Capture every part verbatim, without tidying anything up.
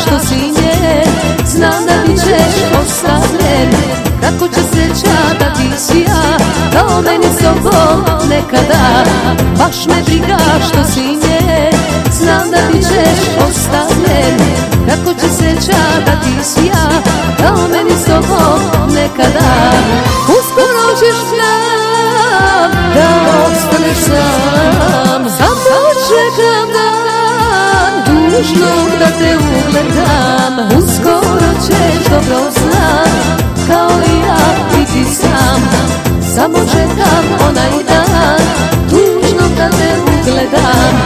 što si nje, znam da bit ćeš ostavljen. Kako će sreća da ti si ja, kao meni sobom nekada. Baš me briga što si nje, znam da bit ćeš ostavljen. Kako će sreća da ti si ja, kao meni sobom nekada. Uskoro ćeš znam da ostaneš sam, samo čekam dan tužnog da te ugledam. Uskoro ćeš dobro znam, kao i ja i ti sam, samo čekam onaj dan tužnog da te ugledam.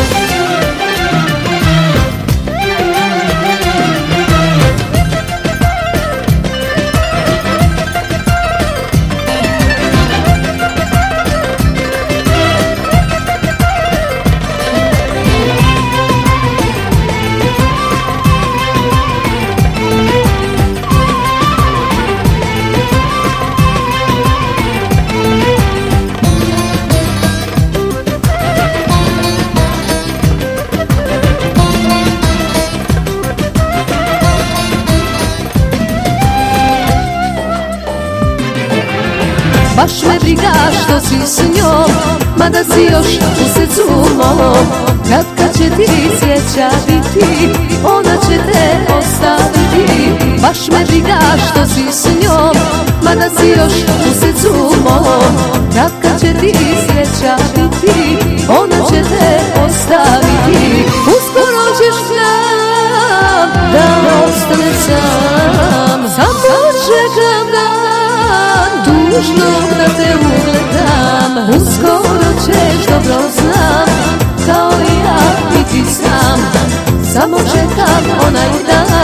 Baš me briga što si s njom, mada si još u srcu mom. Kad kad će ti sreća biti, ona će te ostaviti. Baš me briga što si s njom, mada si još u srcu mom. Kad kad će ti sreća biti, ona će te ostaviti. Uskoro ćeš znam da ostaneš sam, samo čekam dan tužnog da te ugledam. Uskoro ćeš dobro znam, kao i ja i ti sam, samo čekam onaj dan